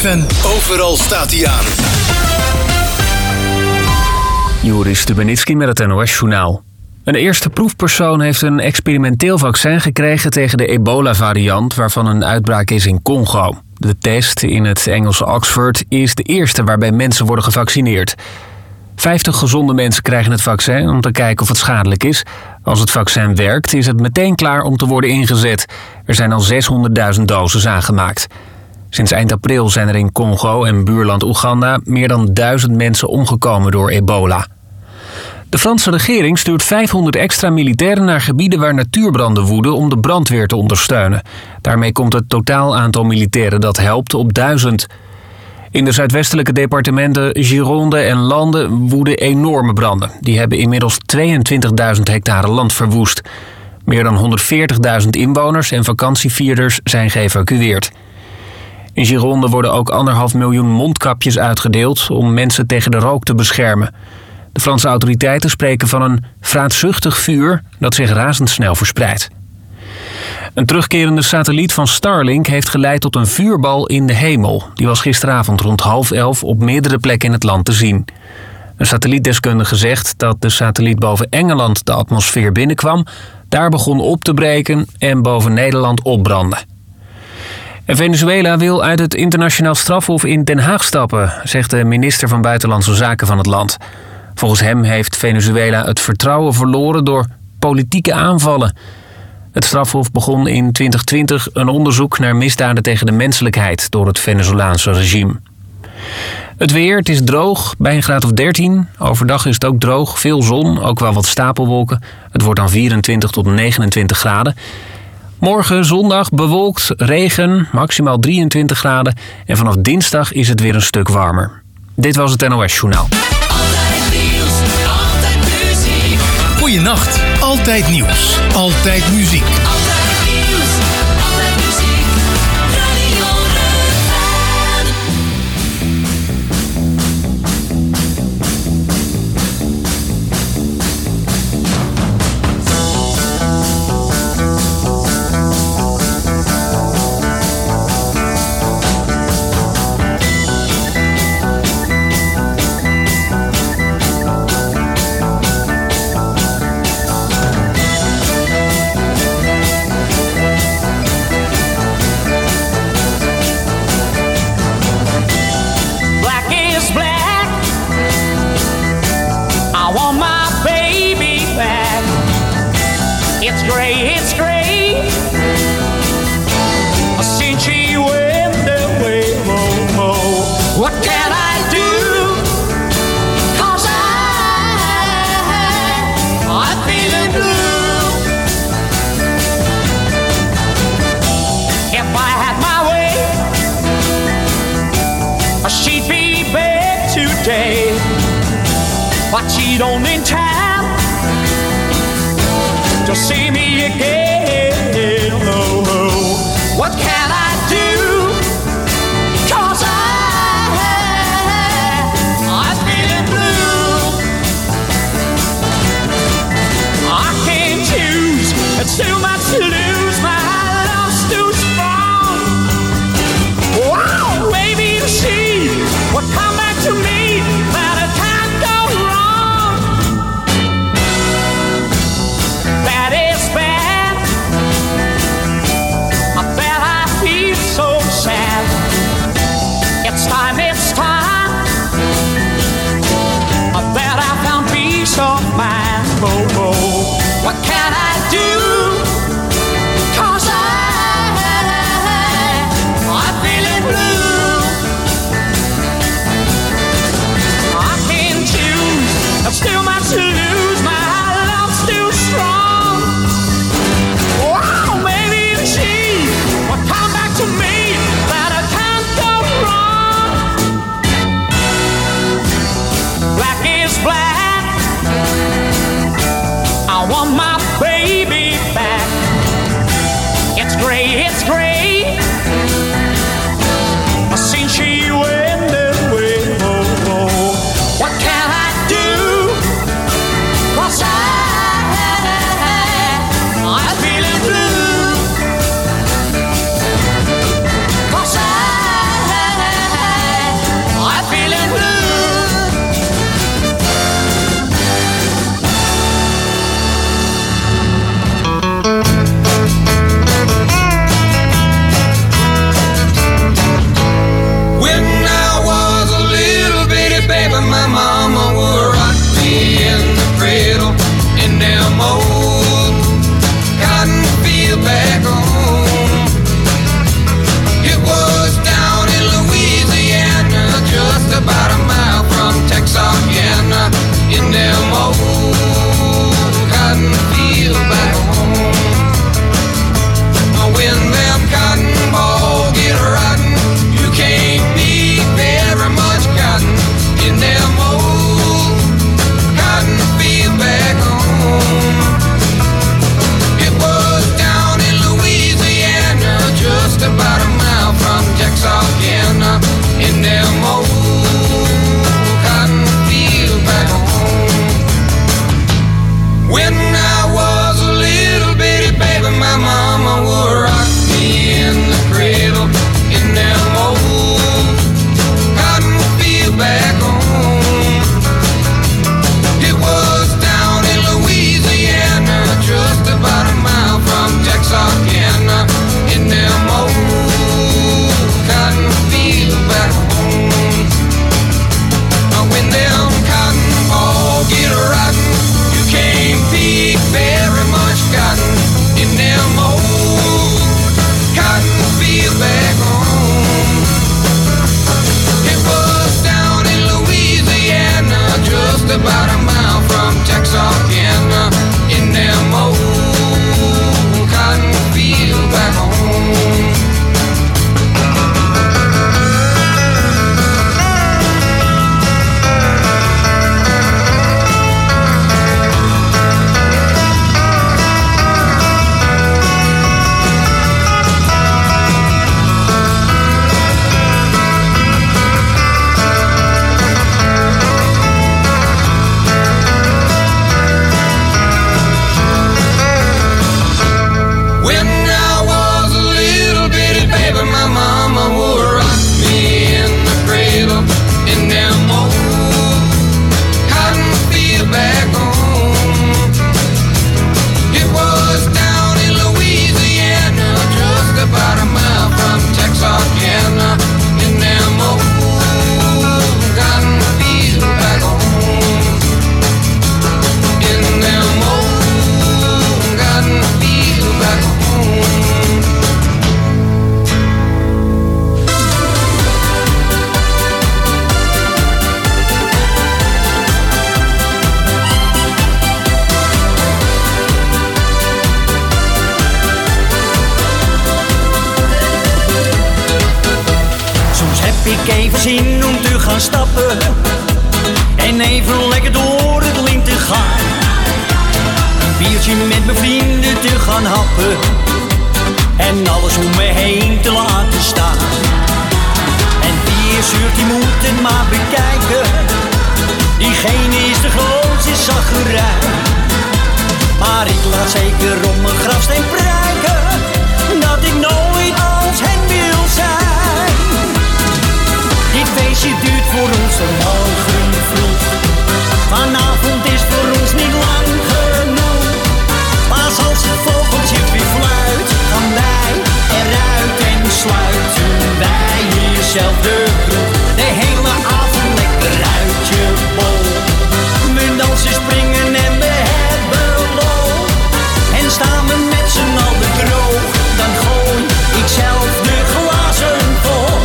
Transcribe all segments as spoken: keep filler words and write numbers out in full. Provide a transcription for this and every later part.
Stefan, overal staat hij aan. Joris Stubenitski met het N O S-journaal. Een eerste proefpersoon heeft een experimenteel vaccin gekregen tegen de ebola-variant waarvan een uitbraak is in Congo. De test in het Engelse Oxford is de eerste waarbij mensen worden gevaccineerd. vijftig gezonde mensen krijgen het vaccin om te kijken of het schadelijk is. Als het vaccin werkt, is het meteen klaar om te worden ingezet. Er zijn al zeshonderdduizend doses aangemaakt. Sinds eind april zijn er in Congo en buurland Oeganda meer dan duizend mensen omgekomen door ebola. De Franse regering stuurt vijfhonderd extra militairen naar gebieden waar natuurbranden woeden om de brandweer te ondersteunen. Daarmee komt het totaal aantal militairen dat helpt op duizend. In de zuidwestelijke departementen Gironde en Lande woeden enorme branden. Die hebben inmiddels tweeëntwintigduizend hectare land verwoest. Meer dan honderdveertigduizend inwoners en vakantievierders zijn geëvacueerd. In Gironde worden ook anderhalf miljoen mondkapjes uitgedeeld om mensen tegen de rook te beschermen. De Franse autoriteiten spreken van een vraatzuchtig vuur dat zich razendsnel verspreidt. Een terugkerende satelliet van Starlink heeft geleid tot een vuurbal in de hemel. Die was gisteravond rond half elf op meerdere plekken in het land te zien. Een satellietdeskundige zegt dat de satelliet boven Engeland de atmosfeer binnenkwam, daar begon op te breken en boven Nederland opbrandde. En Venezuela wil uit het internationaal strafhof in Den Haag stappen, zegt de minister van Buitenlandse Zaken van het land. Volgens hem heeft Venezuela het vertrouwen verloren door politieke aanvallen. Het strafhof begon in twintig twintig een onderzoek naar misdaden tegen de menselijkheid door het Venezolaanse regime. Het weer, het is droog, bij een graad of dertien. Overdag is het ook droog, veel zon, ook wel wat stapelwolken. Het wordt dan vierentwintig tot negenentwintig graden. Morgen zondag bewolkt, regen, maximaal drieëntwintig graden. En vanaf dinsdag is het weer een stuk warmer. Dit was het N O S-journaal. Goeienacht, altijd nieuws, altijd muziek. Altijd nieuws, altijd muziek, Radio Run. But she don't in time to see me again. Oh, oh. What can I do? 'Cause I, I'm feeling blue. I can't choose, it's too much to lose. My love's too strong. Wow, maybe she would come back to me, but it can't go wrong. That is bad. I bet I feel so sad. It's time, it's time. I bet I found peace of mind. Oh, oh. What can I do? 'Cause I, I'm feeling blue. I can't choose, there's still much to lose. My love's too strong. Wow, maybe she will come back to me, that I can't go wrong. Black is black. I want my baby back. It's gray, it's gray. Since she went away, oh, oh. What can I do? 'Cause I, I'm feeling blue. 'Cause I, them old cotton fields back home. When them cotton balls get rotten, you can't pick very much cotton in them old cotton fields back home. It was down in Louisiana, just about a mile from Texarkana, in them old cotton fields back home. When I was a little bitty baby, my mama would rock me in the cradle in them old cotton fields back home. It was down in Louisiana, just about a mile from Texarkana, in them old cotton fields back home. When them cotton balls get rotten, you can't pick very much cotton in them old cotton fields back home. It was down in Louisiana, just about a mile from Texarkana, in them old cotton fields back home. When I was a little bitty baby, my mama would rock me in the cradle in them old cotton fields back home. It was down in Louisiana, just about a mile from Texarkana, in them old cotton fields back home. In them old cotton fields back home. Soms heb ik even zin om te gaan stappen en even lekker door het lint te gaan. Een biertje met mijn vrienden te gaan happen en alles om me heen te laten staan. En wie er zeurt, die moet het maar bekijken. Diegene is de grootste zaggerij. Maar ik laat zeker op mijn grafsteen prijken dat ik nooit als hen wil zijn. Dit feestje duurt voor ons tot morgen vroeg. Vanavond is voor ons niet lang genoeg. Pas als het vogeltje weer fluit, gaan wij eruit en sluiten wij hierzelf de kroeg. De hele avond lekker uit je bol. We dansen, springen en we hebben lol. En staan we met z'n allen droog, dan gooi ik zelf de glazen vol.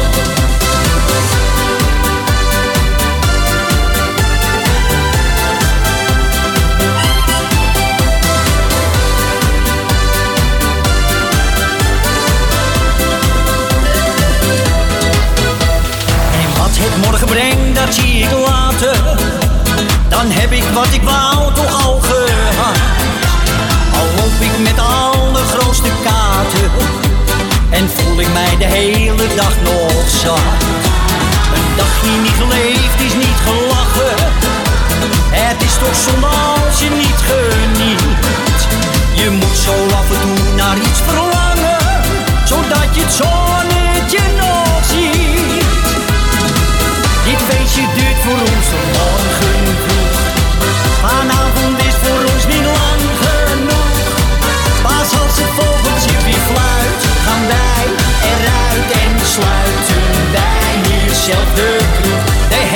Morgen breng, dat zie ik later. Dan heb ik wat ik wou toch al gehad. Al loop ik met de allergrootste kaarten en voel ik mij de hele dag nog zat. Een dagje niet geleefd is niet gelachen. Het is toch zonde als je niet geniet. Je moet zo af en toe naar iets verlangen, zodat je het zonnetje nog ziet. Dit feestje duurt voor ons tot morgen vroeg. Vanavond is voor ons niet lang genoeg. Pas als het vogeltje weer fluit, gaan wij eruit en sluiten wij hier zelf de kroeg. De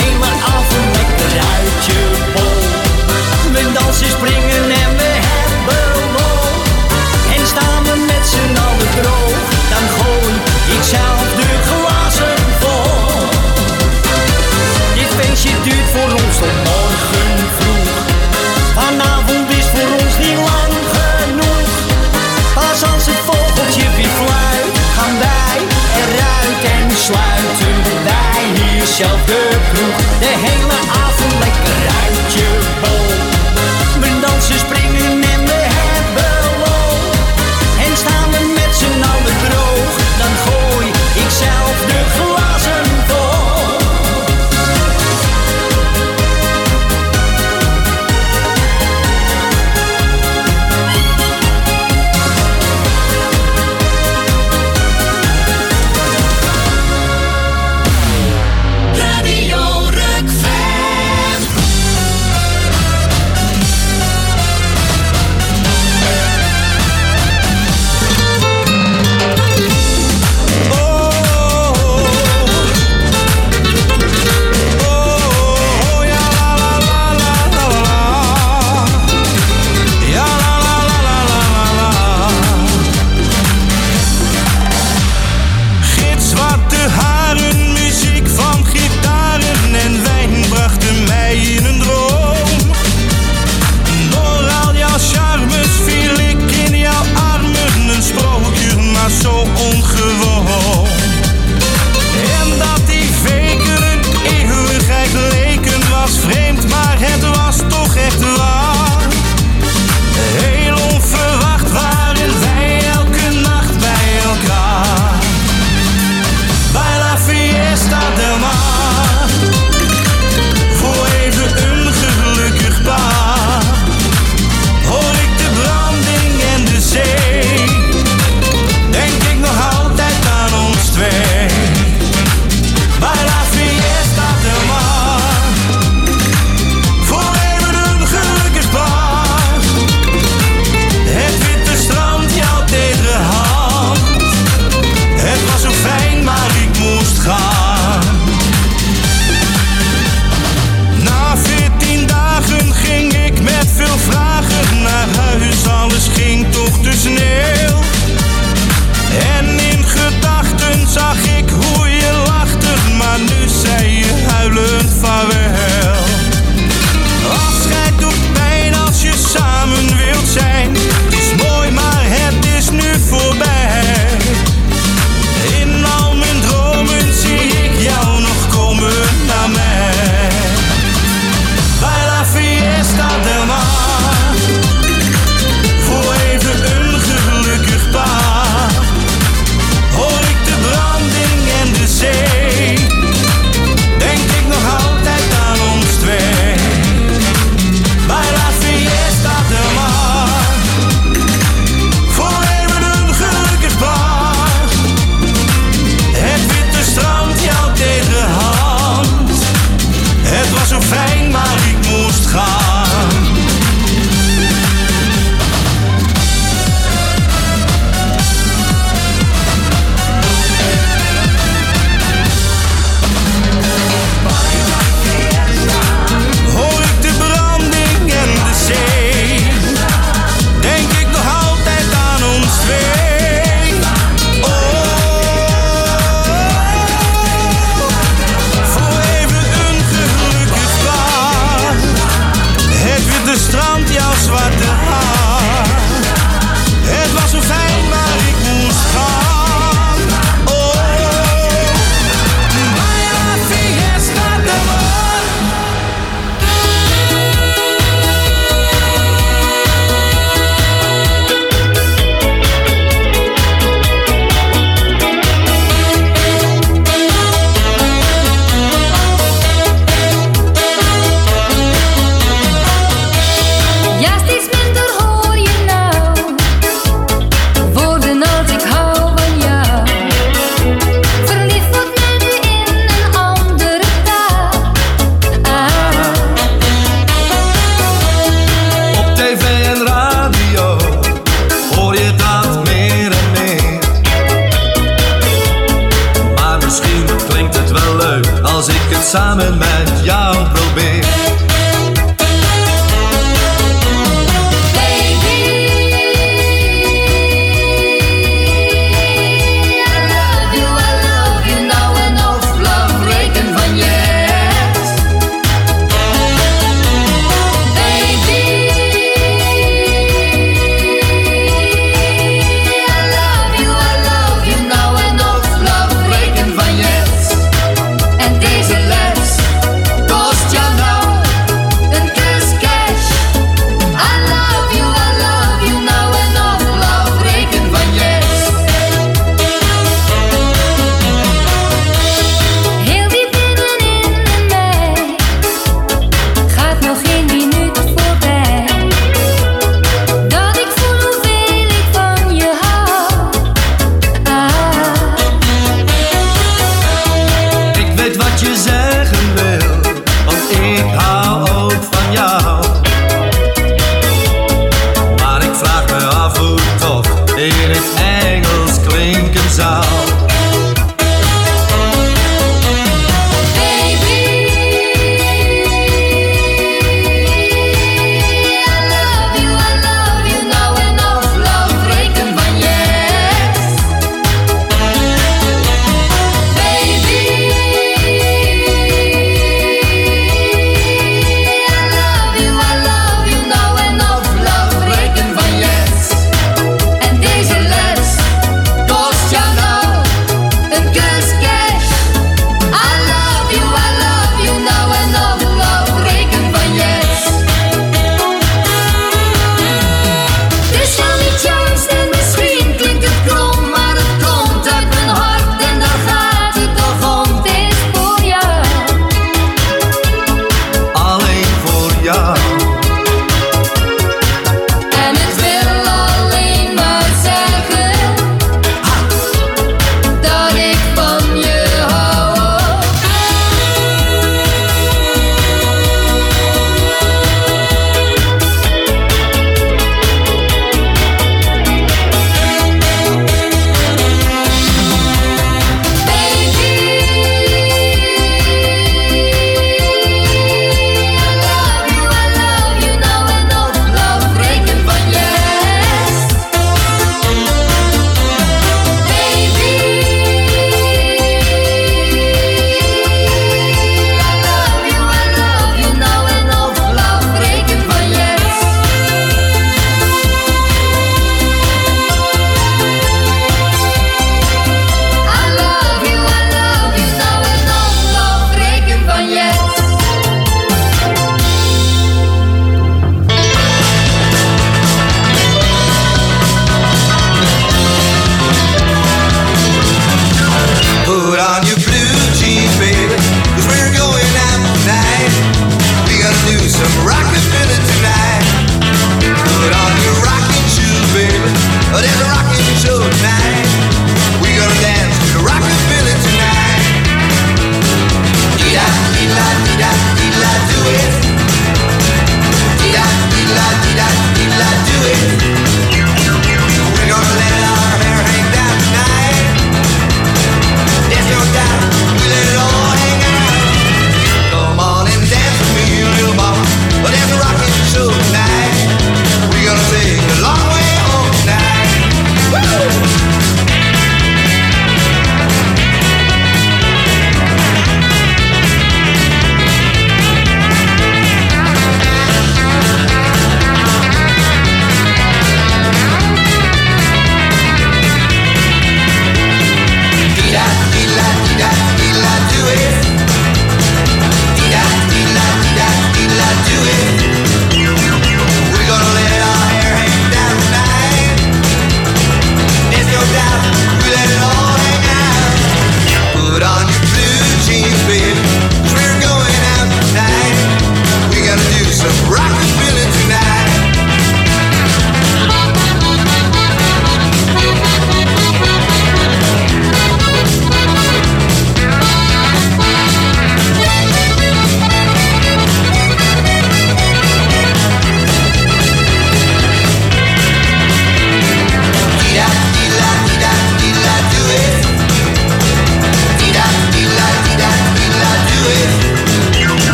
samen met jou probeer.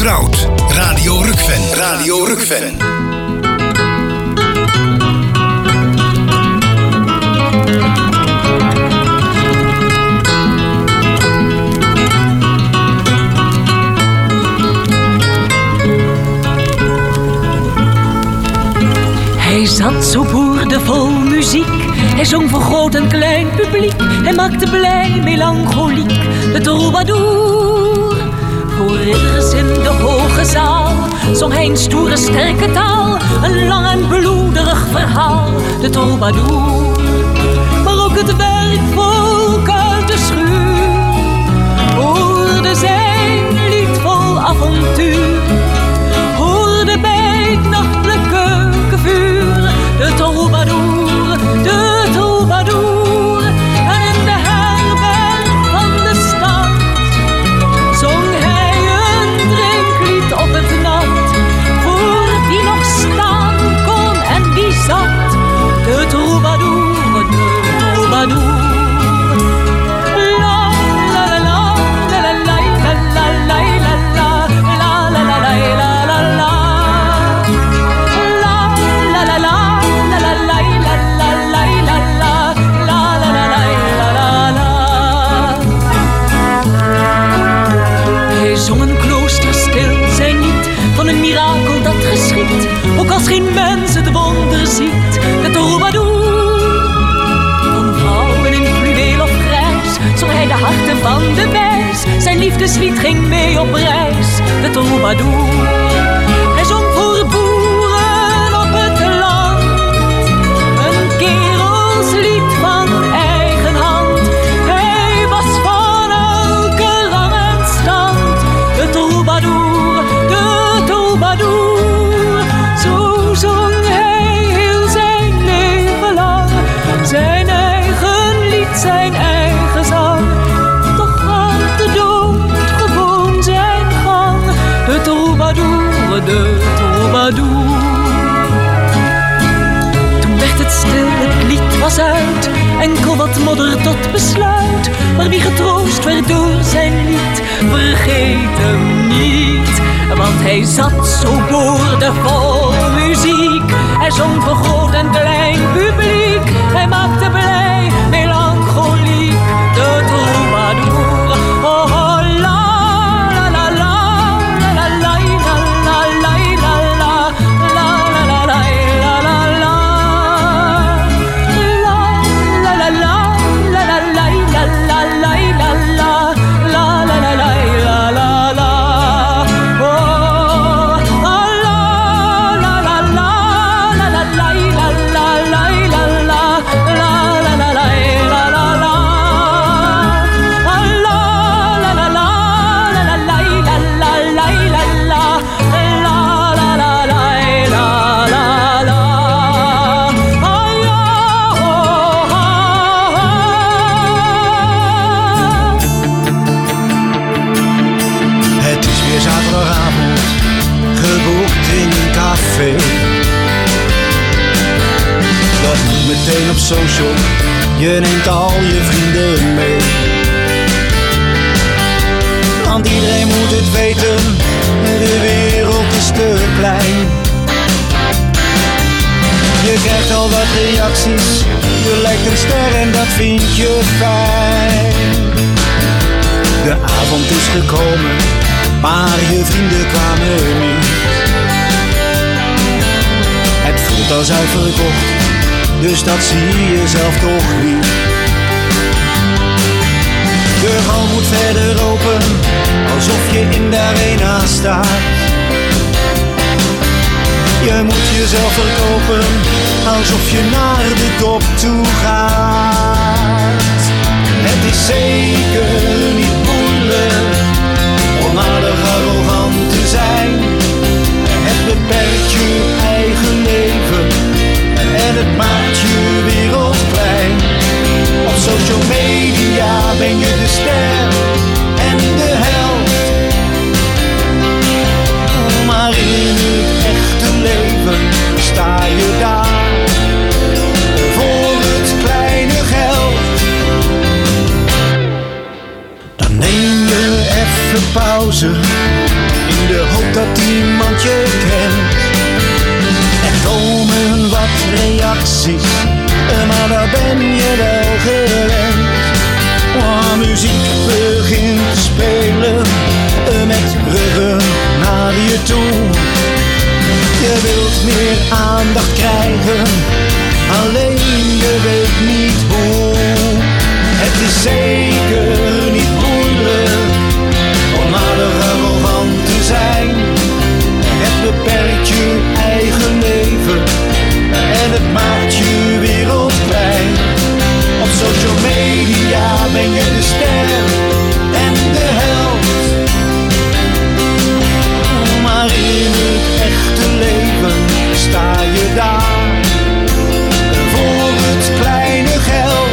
vertrouwd. Radio Rukven. Radio Rukven. Hij zat zo boerdevol muziek. Hij zong voor groot en klein publiek. Hij maakte blij, melancholiek, de troubadour. Voor ridders in de hoge zaal zong hij een stoere, sterke taal. Een lang en bloederig verhaal, de troubadour. Maar ook het werkvolk uit de schuur hoorde zijn lied vol avontuur. Hoorde bij het nachtelijk keukenvuur de troubadour, de troubadour. En in de herberg van de stad zong hij een drinklied op het nat. Voor wie nog staan kon en wie zat, de troubadour, de troubadour. Ook als geen mens het wonder ziet, de troubadour. Van vrouwen in fluweel of grijs zong hij de harten van de wijs. Zijn liefdeslied ging mee op reis, de troubadour. Hij zong voor boeren op het land, een kerelslied van eigen hand. Hij was van elke rang en stand, de troubadour, de troubadour. Zong hij heel zijn leven lang zijn eigen lied, zijn eigen zang. Toch gaat de dood gewoon zijn gang, de troubadour, de troubadour. Toen werd het stil, het lied was uit, enkel wat modder tot besluit. Maar wie getroost werd door zijn lied, vergeet hem niet. Want hij zat zo boordevol muziek. Hij zong voor groot en klein publiek. Hij maakte blij, melancholiek, de troubadour. Oh, oh, la, la, la, la, la, la, la, la, la, la, la, la, la, la, la, la, la. La, la, la, la, la, la, la, la, la, la, la, la, la, la, la, la. Dat moet meteen op social, je neemt al je vrienden mee. Want iedereen moet het weten, de wereld is te klein. Je krijgt al wat reacties, je lijkt een ster en dat vind je fijn. De avond is gekomen, maar je vrienden kwamen niet. Het voelt als uitverkocht, dus dat zie je zelf toch niet. De hal moet verder open, alsof je in de arena staat. Je moet jezelf verkopen, alsof je naar de top toe gaat. Het is zeker niet moeilijk, onaardig arrogant te zijn. Het beperkt je eigen leven en het maakt je wereld klein. Op social media ben je de ster en de held. Maar in het echte leven sta je daar voor het kleine geld. Dan neem je even pauze in de hoop dat iemand je kent. Er komen wat reacties, maar daar ben je wel gewend. Oh, muziek begint te spelen, met ruggen naar je toe. Je wilt meer aandacht krijgen, alleen je weet niet hoe. Het is zeker niet moeilijk om aardig arrogant te zijn. Het beperkt je eigen leven en het maakt je wereld klein. Op social media ben je de ster en de held. Maar in het echte leven sta je daar voor het kleine geld.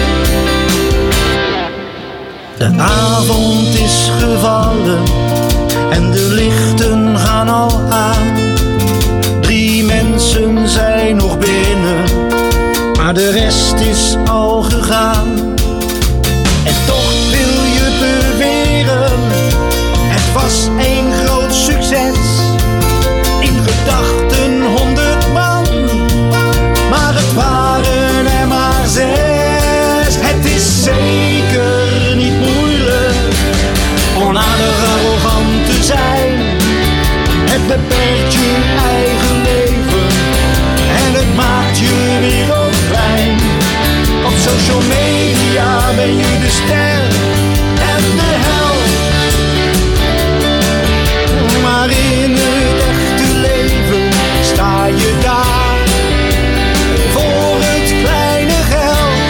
De avond is gevallen en de lichten gaan al aan. Drie mensen zijn nog binnen, maar de rest is al gegaan. En toch wil je beweren, het was één groot succes. In gedachten honderd man, maar het waren er maar zes. Het is zeker niet moeilijk onaardig arrogant te zijn. Het beperkt je eigen leven en het maakt je wereld klein. Op social media ben je de ster en de held. Maar in het echte leven sta je daar voor het kleine geld.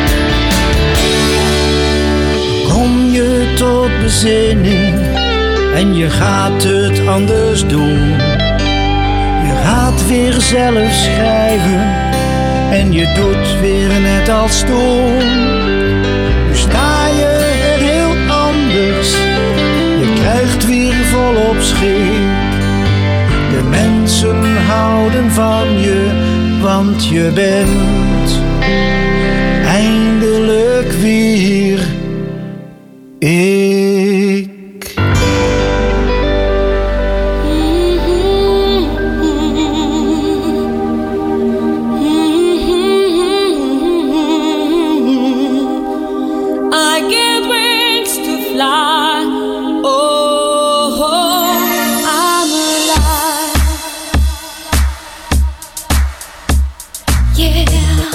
Kom je tot bezinning en je gaat het anders doen. Je gaat weer zelf schrijven en je doet weer net als toen. Nu sta je er heel anders, je krijgt weer volop schik. De mensen houden van je, want je bent eindelijk weer ik. I get wings to fly. Oh, I'm alive. Yeah.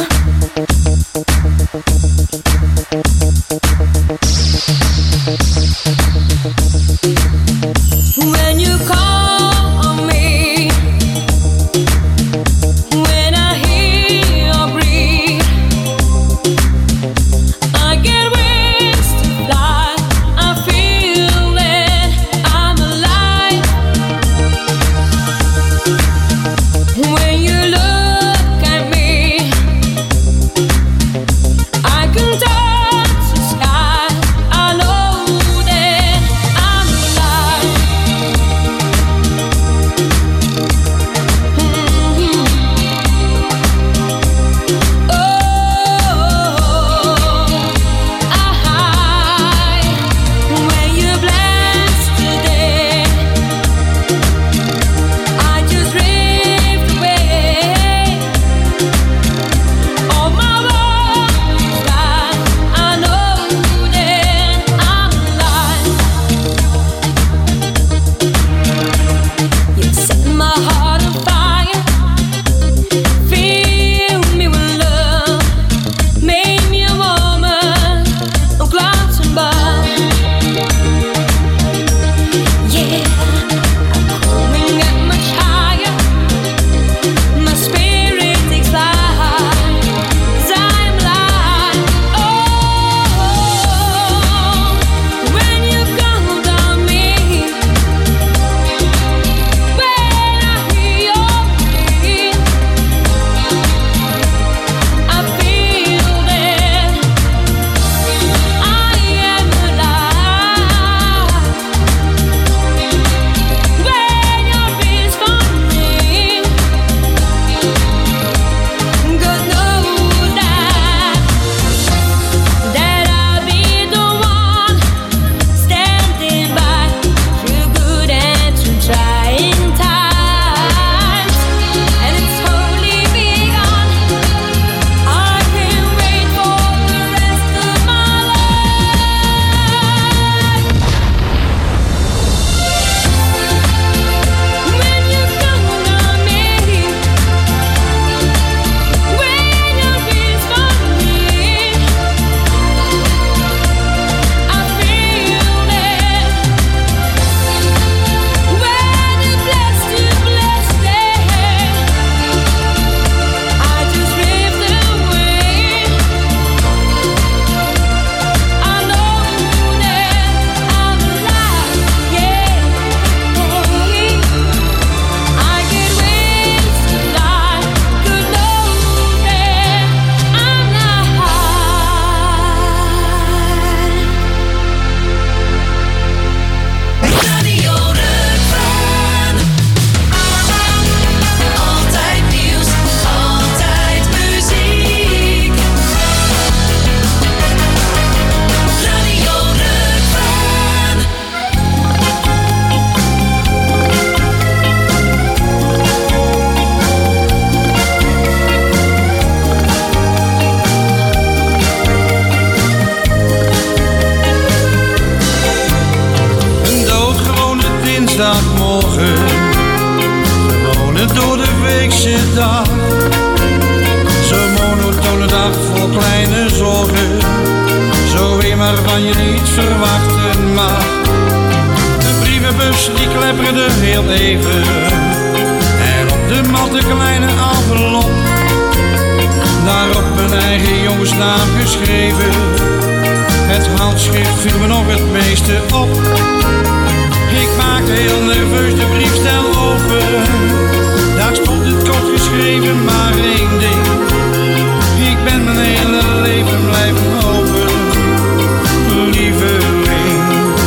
woensdagmorgen, gewone door de weekse dag. Zo'n monotone dag vol kleine zorgen, zo weer maar van je niet verwachten mag. De brievenbus die klepperde heel even, en op de mat een kleine envelop, daarop mijn eigen jongensnaam geschreven. Het handschrift viel me nog het meeste op. Ik maakte heel nerveus de briefstel open. Daar stond het kort geschreven maar één ding: ik ben mijn hele leven blijven hopen, lieveling.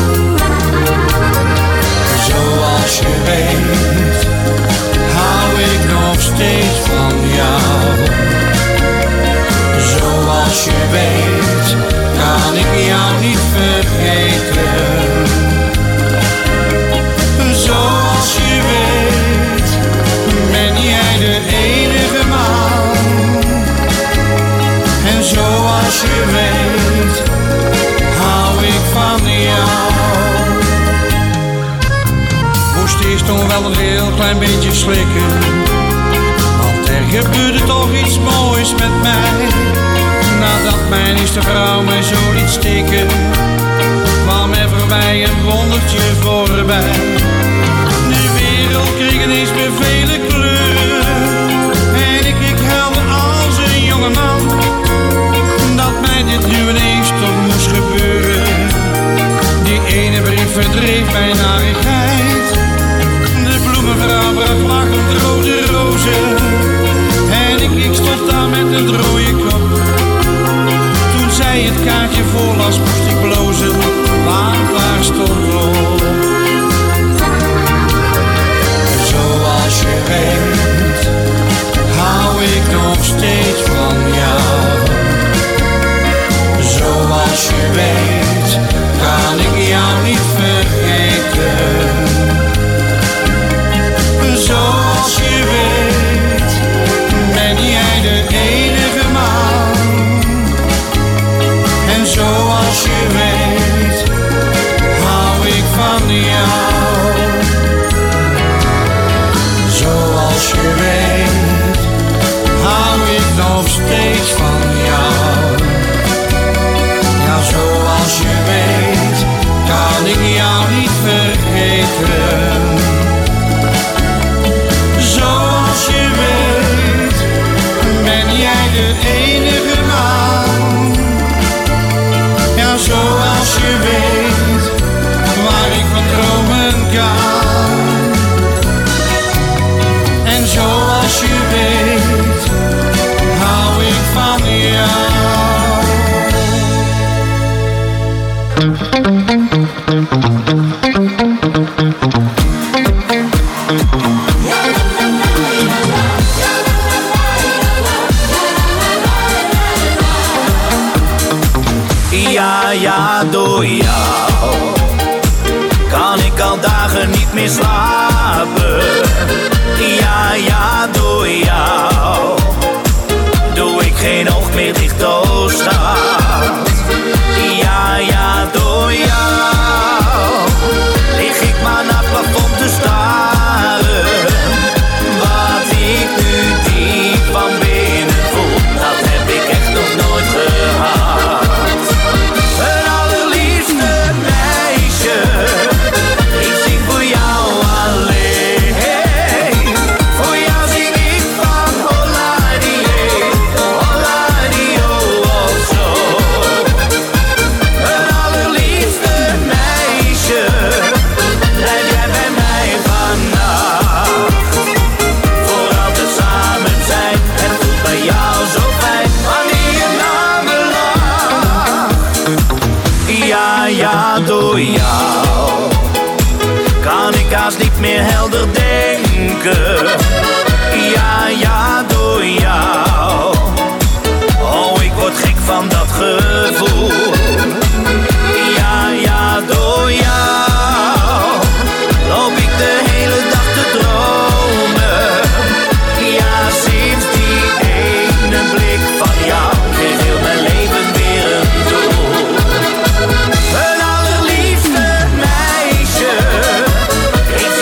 Zoals je weet, hou ik nog steeds van jou. Zoals je weet, kan ik jou niet vergeten. Zoals je weet, ben jij de enige man. En zoals je weet, hou ik van jou. Moest eerst nog wel een heel klein beetje slikken, want er gebeurde toch iets moois met mij. Nadat mijn eerste vrouw mij zo liet steken, kwam er voorbij een wondertje voorbij. De wereld kreeg ineens weer vele kleuren, en ik, ik huilde als een jonge man, dat mij dit nu ineens toch moest gebeuren. Die ene brief verdreef mijn narigheid. De bloemenvrouw bracht lachend rode rozen, en ik, ik stond daar met een rode kop. Toen zij het kaartje voorlas, moest ik blozen, want daar stond op: zoals je weet, hou ik nog steeds van jou. Zoals je weet, kan ik jou niet vergeten. Zoals je weet, ben jij de enige man. En zoals je weet, hou ik van jou. Zoals je weet, hou ik nog steeds van jou. Ja, zoals je weet, kan ik jou niet vergeten. Zoals je weet, ben jij de enige man. Ja, zoals je weet, waar ik van dromen kan. En zoals je weet, hou ik van jou. Ja, ja, door jou kan ik al dagen niet meer slapen. Ja, ja, door jou doe ik geen oog meer dicht, oh schat. Ja, ja, door jou lig ik maar naar het plafond te staren. Wat ik nu diep van binnen voel, dat heb ik echt nog nooit gehad. Een allerliefste meisje, ik zing voor jou alleen. Voor jou zing ik van holla die, holla die, oh, oh zo. Een allerliefste meisje, blijf jij bij mij vannacht. Voor altijd samen zijn, het voelt bij jou zo fijn, wanneer je naar me lacht. Ja, ja, door jou kan ik haast niet meer helder denken. Ja, ja, door jou, oh, ik word gek van dat gevoel. Ja, ja, door jou loop ik de hele dag te dromen. Ja, sinds die ene blik van jou geeft heel mijn leven weer een doel. Een allerliefste meisje, ik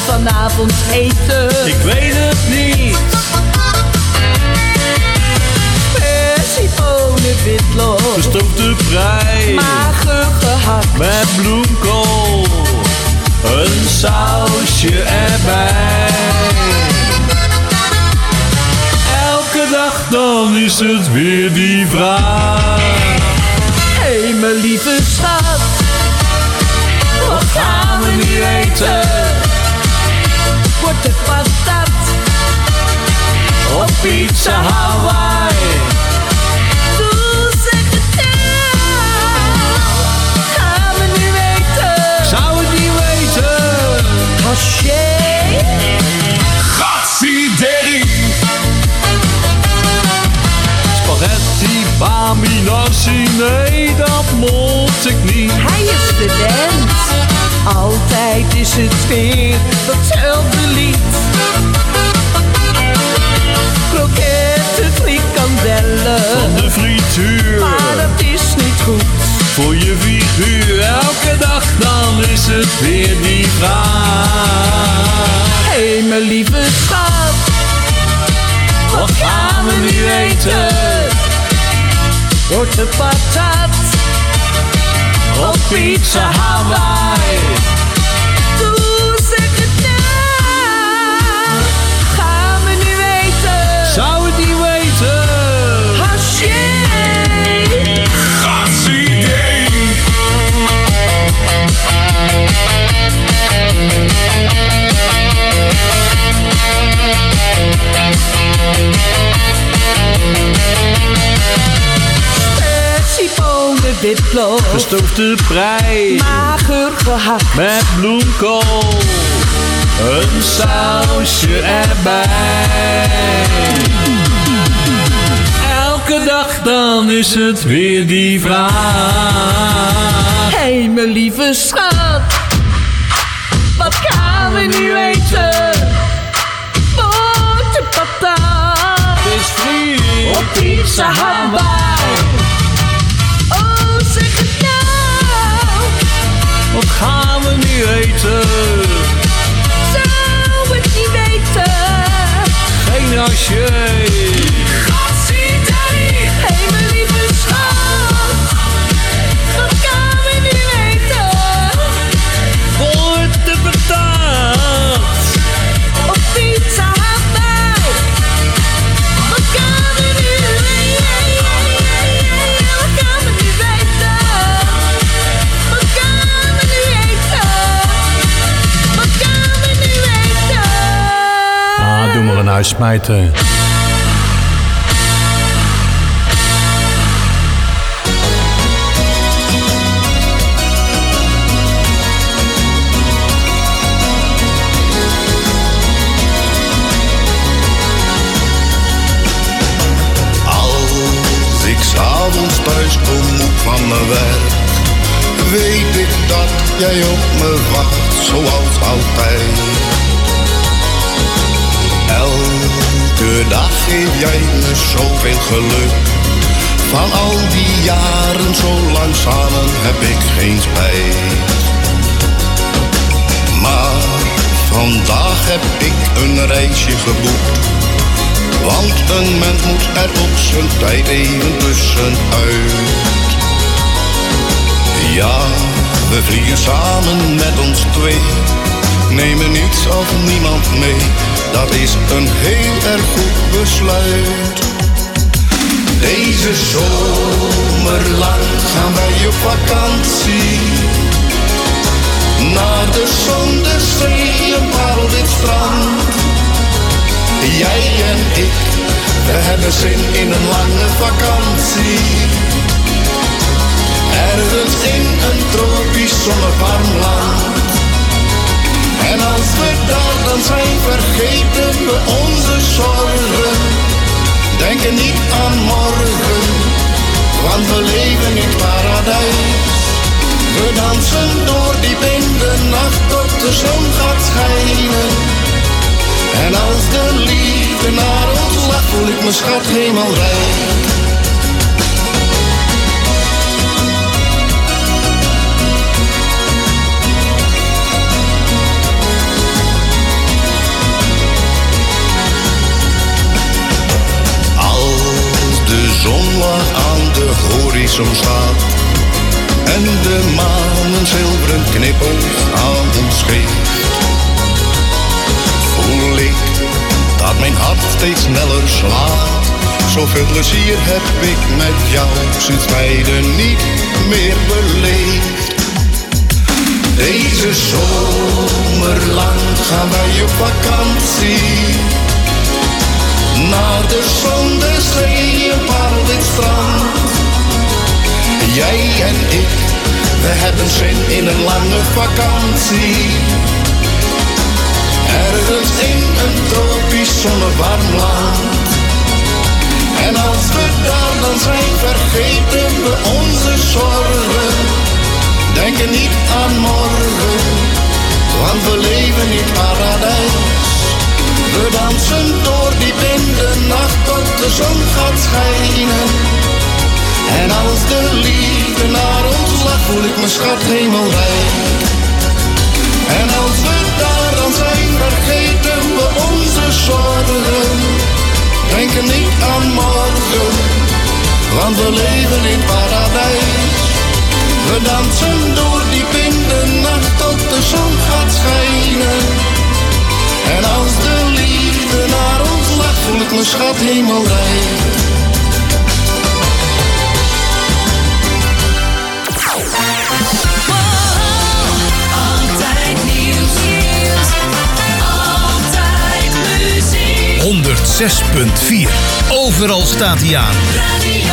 vanavond eten? Ik weet het niet. Persiebonen, witlof, Gestoofde prei, mager gehakt, met bloemkool, een sausje erbij. Elke dag dan is het weer die vraag. Hé, hey, mijn lieve schat, wat gaan we nu eten? Wordt het patat of pizza Hawaii? Doe, zeg het nou, gaan we nu eten? Zou het niet weten? Haché, Gatsideri. Spaghetti, bami, nasi, nee, dat moet ik niet. hij is student, altijd is het weer datzelfde lied. Kroketten, frikandellen, Van de frituur, maar dat is niet goed. voor je figuur. Elke dag dan is het weer die vraag. Hé, hey, mijn lieve schat, wat gaan we nu eten? Wordt het patat of pizza Hawaii? Doe, zeg het nou, gaan we nu eten? Zou het niet weten? Haché, Gatsideri. persiebonen, witlof, Gestoofde prei, mager gehakt, met bloemkool, een sausje erbij. Elke dag dan is het weer die vraag. hé, hey, mijn lieve schat, wat gaan we nu eten? Wordt het patat Visvriend, of pizza Hawaii? Oh, zeg het nou, wat gaan we nu eten? zou het niet weten? Geen asje. Gatsideri, hé, hey, mijn lieve schat, wat gaan we nu eten? Wordt de patat, Of pizza Hawaii? Wat gaan we nu eten? Wat gaan we nu eten? Wat gaan we nu eten? Wat gaan we nu eten? Ah, doe maar een uitsmijter. Als ik s'avonds thuis kom moe van mijn werk, weet ik dat jij op me wacht, zoals altijd. Elke dag geef jij me zoveel geluk. Van al die jaren zo lang samen heb ik geen spijt. Maar vandaag heb ik een reisje geboekt. Want een mens moet er op zijn tijd even tussenuit. Ja, we vliegen samen met ons twee. Nemen niets of niemand mee. Dat is een heel erg goed besluit. Deze zomer lang gaan wij op vakantie. Naar de zon, de zee, een parelwit strand. Jij en ik, we hebben zin in een lange vakantie. Ergens in een tropisch zonnewarm land. En als we daar dan zijn, vergeten we onze zorgen. Denken niet aan morgen, want we leven in het paradijs. We dansen door diep in de nacht tot de zon gaat schijnen. En als de liefde naar ons lacht, voel ik mijn schat helemaal rijk. bezem slaat en de maan een zilveren knippel aan ons geeft, voel ik dat mijn hart steeds sneller slaat. Zoveel plezier heb ik met jou sinds beiden niet meer beleefd. Deze zomer lang gaan wij op vakantie, naar de zon, de zee, een parelwit strand. Jij en ik, we hebben zin in een lange vakantie, ergens in een tropisch zonnewarm land. En als we daar dan zijn, vergeten we onze zorgen, denken niet aan morgen, want we leven in paradijs. We dansen door die blinde nacht tot de zon gaat schijnen. En als de liefde naar ons lacht, voel ik mijn schat hemelrijk. En als we daar dan zijn, vergeten we onze zorgen, denken niet aan morgen, want we leven in paradijs. We dansen door die blinde nacht tot de zon gaat schijnen. En als de liefde naar ons lacht, voel ik mijn schat hemelrijk. honderdzes punt vier. Overal staat hij aan. Radio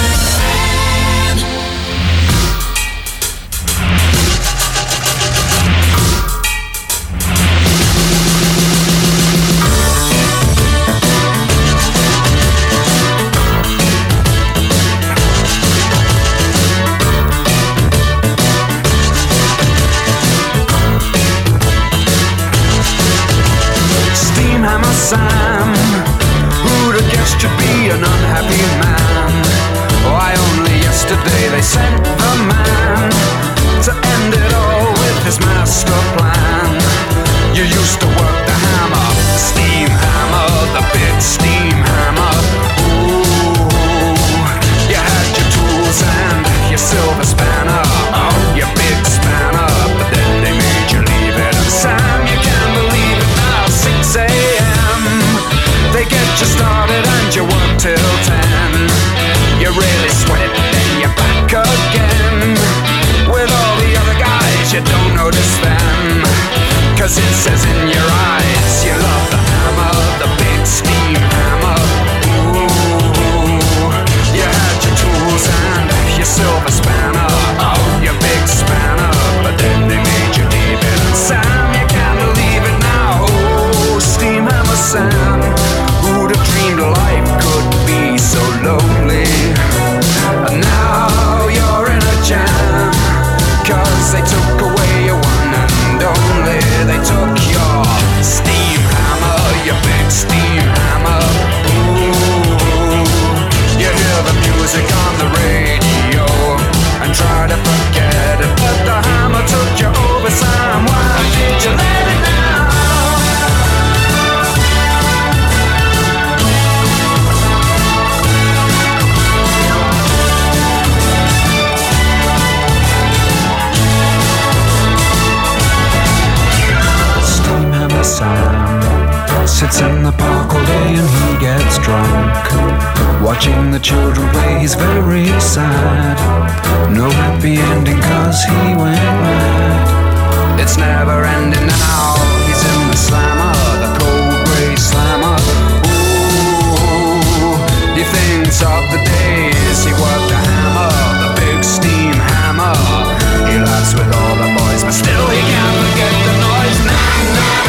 Sam, who'd have guessed you'd be an unhappy man? Why, only yesterday they sent the man to end it all with his master plan. You used to work the hammer, steam hammer, the big steam hammer. Ooh, you had your tools and your silver spanner, oh, your big spanner, but then they made you leave it. And Sam, you can't believe it now, six a.m. They get you started and you work till ten. You really sweat, then you're back again. With all the other guys, you don't notice them, 'cause it says in your eyes, you love the hammer, the big steam hammer. Ooh, you had your tools and your silver spanner, oh, your big spanner, but then they made you leave it. And Sam, you can't believe it now, oh, steam hammer Sam. Who'd have dreamed life could be so lonely? And now you're in a jam, 'cause they took away your one and only. They took your steam hammer, your big steam hammer. Ooh, you hear the music on the radio and try to forget it, but the hammer took you over, Sam. Why did you let it down? Sam sits in the park all day and he gets drunk. Watching the children play, he's very sad. No happy ending 'cause he went mad. It's never ending now. He's in the slammer, the cold grey slammer. Ooh, he thinks of the days he worked the hammer, the big steam hammer. He laughs with all the boys, but still he can't forget the noise. Nah, nah.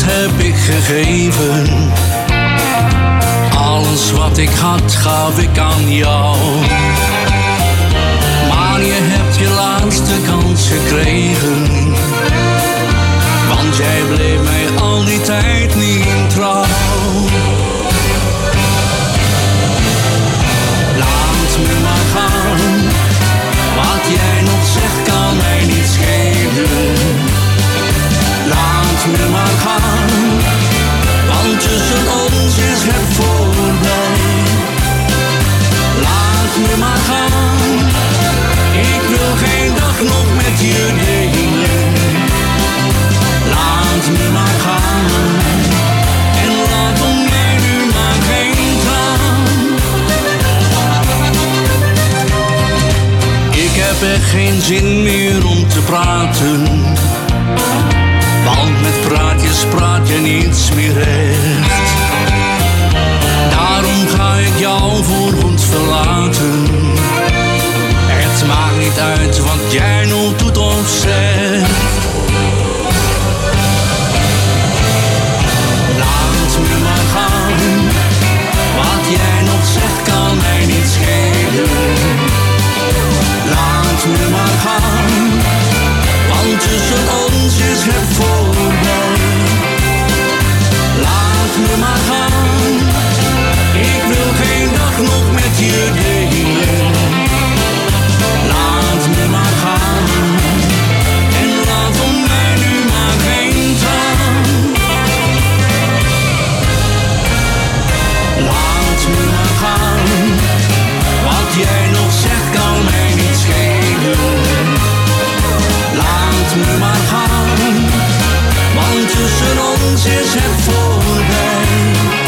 wat heb ik gegeven? Alles wat ik had, gaf ik aan jou. Maar je hebt je laatste kans gekregen, want jij bleef mij al die tijd niet trouw. Laat me maar gaan, wat jij nog zegt kan mij niet schelen. Laat me maar gaan, want tussen ons is het voorbij. Laat me maar gaan, ik wil geen dag nog met je delen. Laat me maar gaan, en laat om mij nu maar geen traan. Ik heb echt geen zin meer om te praten, want met praatjes praat je niets meer recht. Daarom ga ik jou voorgoed verlaten. Het maakt niet uit wat jij nog doet of zegt. Laat me maar gaan, wat jij nog zegt kan mij niet schelen. Laat me maar gaan, want tussen ons is het voorbij. Laat me maar gaan, ik wil geen dag nog met je delen. Laat me maar gaan, en laat om mij nu maar geen traan. Laat me maar gaan, wat jij nog zegt kan mij niet schelen. Laat me maar gaan, want tussen ons is het voor.